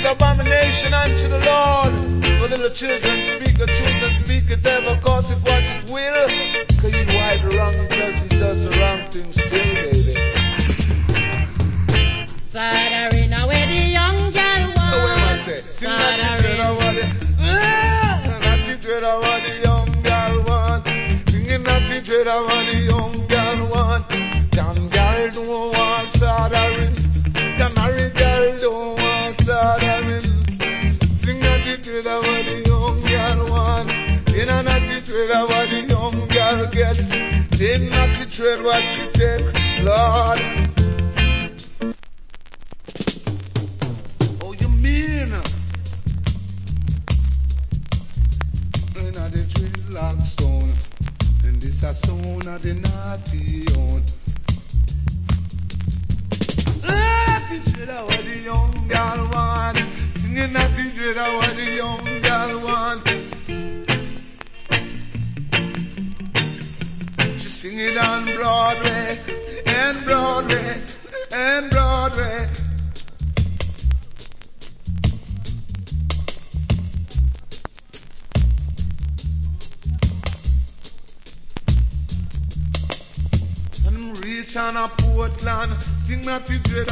is abomination unto the Lord. So little children speak the truth and speak it ever, cause it what it will. Cause you why the wrong does he does the wrong thing still, baby. Sad arena where the young girl was. So where am I say? Sing not to dread what the young girl want. Singing not to dread what the young girl want. Young girl don't want soldering. The married girl don't want soldering. Sing not to dread what the young girl want. You know not to dread what the young girl get. They not to dread what she take, Lord. Oh, you mean? The dreadlock stone, and this a sound of the naughty own. Naughty dreader what the young girl want, singing naughty dreader what the young girl want. She sing it on Broadway, and Broadway, and Broadway. Reach on a Portland, sing not to dread